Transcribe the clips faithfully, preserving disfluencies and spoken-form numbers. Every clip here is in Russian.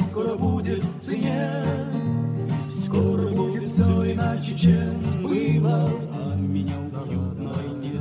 скоро будет в цене. Скоро будет все иначе, чем было, а меня убьют на войне.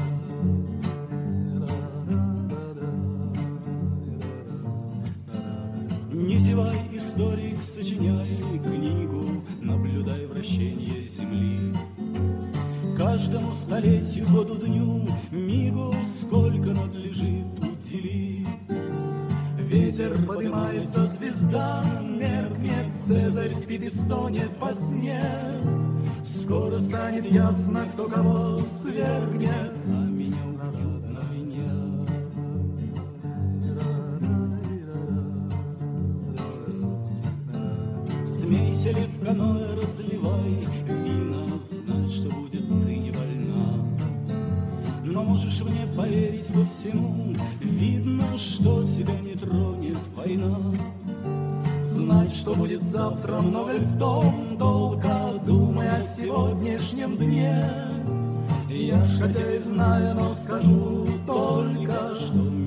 Не зевай, историк, сочиняй книгу, наблюдай вращение земли. Каждому столетию, году, дню, мигу, сколько надлежит удели. Ветер поднимается, звезда меркнет, Цезарь спит и стонет во сне. Скоро станет ясно, кто кого свергнет, а меня убьют на войне. Смейся ли в каноэ, разливай вина, знать, что будет, ты не больна. Но можешь мне поверить по всему, видно, что тебя не тронет война. Знать, что будет завтра, много ли в том толка, думай о сегодняшнем дне. Я ж хотя и знаю, но скажу только, что